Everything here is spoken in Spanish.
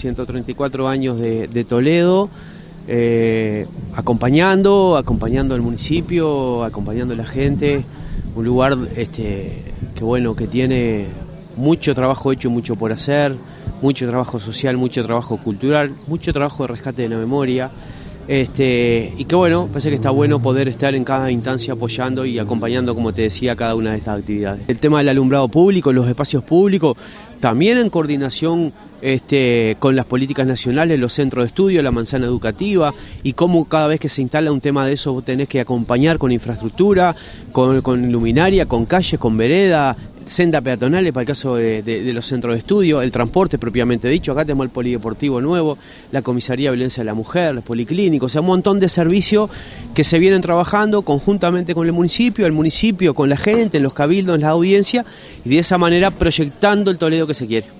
134 años de Toledo, acompañando al municipio, acompañando a la gente, un lugar que tiene mucho trabajo hecho y mucho por hacer, mucho trabajo social, mucho trabajo cultural, mucho trabajo de rescate de la memoria. Y que parece que está bueno poder estar en cada instancia apoyando y acompañando, como te decía, cada una de estas actividades. El tema del alumbrado público, los espacios públicos, también en coordinación con las políticas nacionales, los centros de estudio, la manzana educativa, y cómo cada vez que se instala un tema de eso vos tenés que acompañar con infraestructura, con luminaria, con calles, con vereda, sendas peatonales para el caso de los centros de estudio, el transporte propiamente dicho. Acá tenemos el polideportivo nuevo, la comisaría de violencia de la mujer, los policlínicos, o sea, un montón de servicios que se vienen trabajando conjuntamente con el municipio con la gente, en los cabildos, en la audiencia, y de esa manera proyectando el Toledo que se quiere.